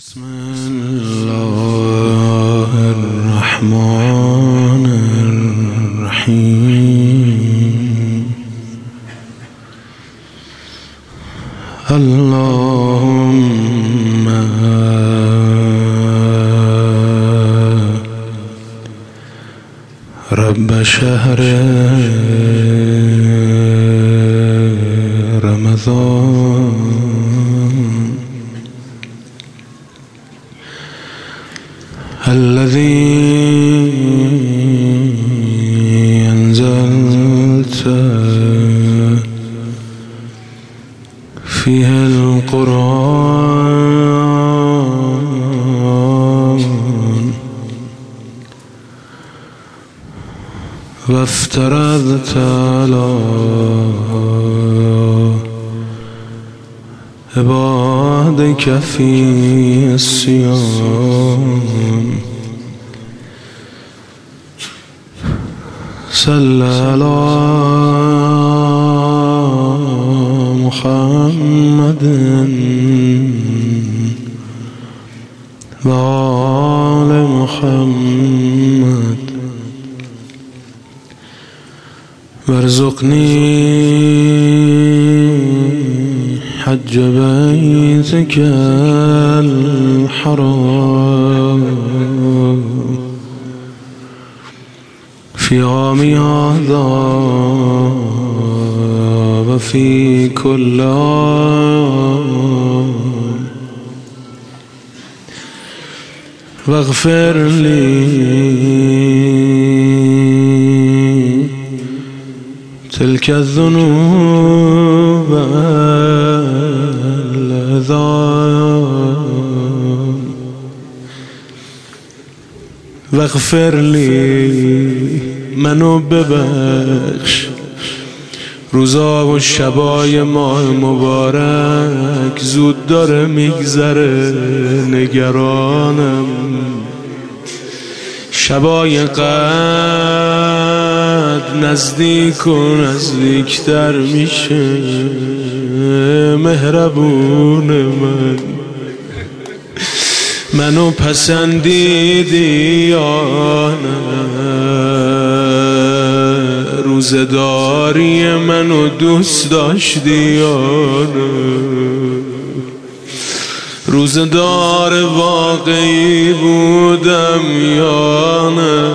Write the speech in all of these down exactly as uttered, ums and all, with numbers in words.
بسم الله الرحمن الرحيم. اللهم رب شهر رمضان الذي أنزلت فيه القرآن وافترضت على عبادك في الصيام صل على محمد وآل محمد وارزقني حج بيتك الحرام في عام هذا وفي كل عام واغفر لي تلك الذنوب والعذاب واغفر لي منو ببخش روزا و شبای ماه مبارک زود داره میگذره نگرانم شبای قد نزدیک و نزدیکتر میشه مهربون من منو پسندیدی یا نه روزداری منو دوست داشتی یا نه روزدار واقعی بودم یا نه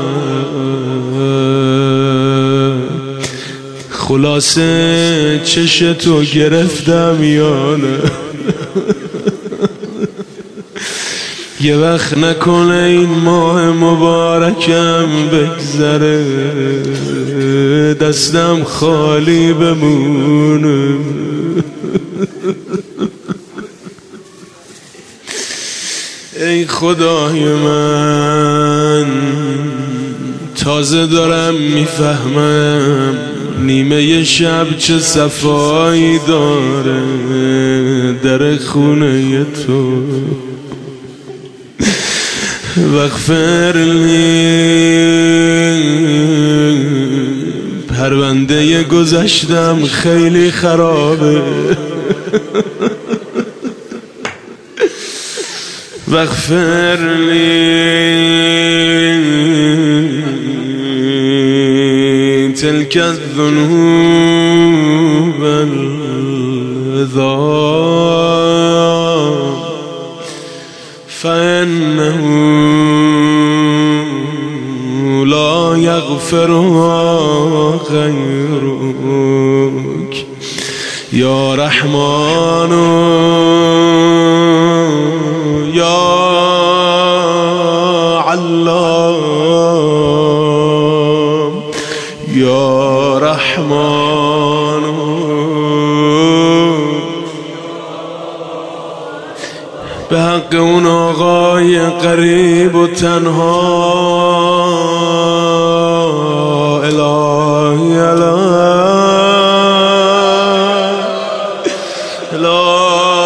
خلاصه چشتو گرفتم یا نه یه وقت نکنه این ماه مبارکم بگذره دستم خالی بمونه ای خدای من تازه دارم میفهمم نیمه شب چه صفایی داره در خونه تو واغفر لی پرونده گذشتم خیلی خرابه واغفر لی تلك الذنوب والعذاب فإنه لا يغفرها غيرك يا رحمن يا علام يا رحمن به حق اون آقای قریب و تنها الهی الهی